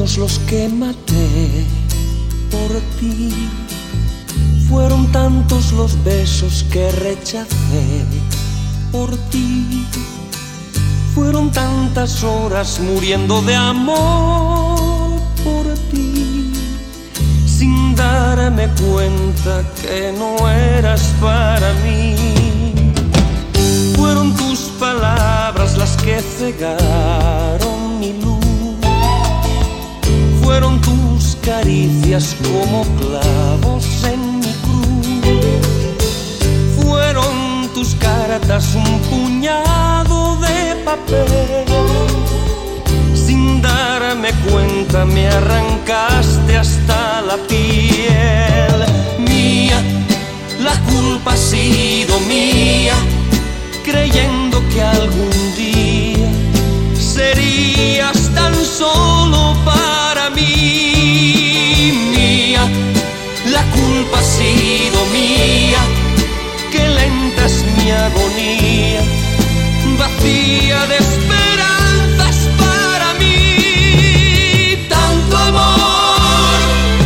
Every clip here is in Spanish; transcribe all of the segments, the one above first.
tantos los que maté por ti, fueron tantos los besos que rechacé por ti, fueron tantas horas muriendo de amor por ti, sin darme cuenta que no eras para mí. Fueron tus palabras las que cegaron mi luz, fueron tus caricias como clavos en mi cruz, fueron tus cartas un puñado de papel, sin darme cuenta me arrancaste hasta la piel. Mía, la culpa ha sido mía, creyendo que algún día serías tan solo para mí. Mía, la culpa ha sido mía, que lenta es mi agonía, vacía de esperanzas para mí. Tanto amor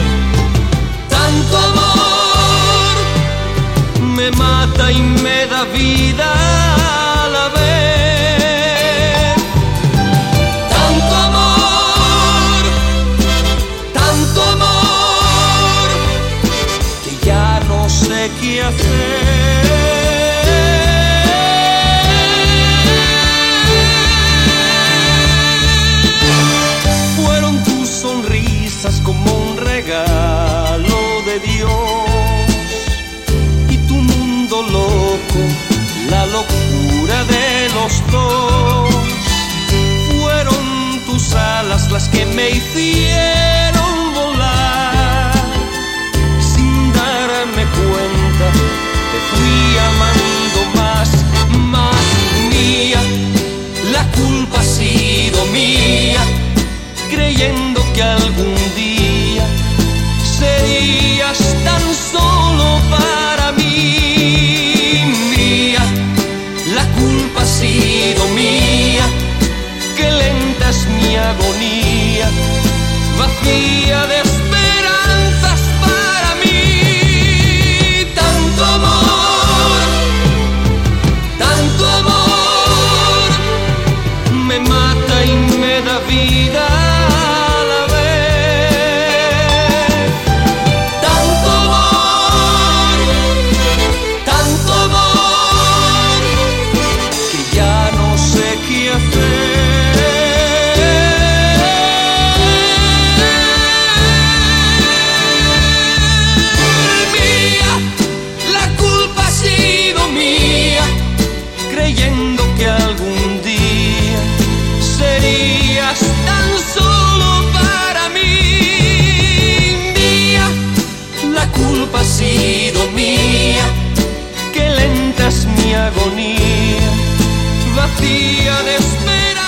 me mata y me da vida a la vez. Tanto amor, que ya no sé qué hacer. Fueron tus sonrisas como un regalo de Dios, y tu mundo loco, la locura de los dos. Fueron tus alas las que me hicieron volar, sin darme cuenta te fui amando más. Mía, la culpa ha sido mía, creyendo que algún día serías tan solo para mí. Mía, la culpa ha sido mía, que lenta es mi agonía, vacía de esperanzas para mí. Tanto amor me mata y me da vida a la vez. Tanto amor, que ya no sé qué hacer. Mía, la culpa ha sido mía, creyendo que algún día serías tan solo para mí. Mía, la culpa ha sido mía, que lenta es mi agonía, vacía de esperanza.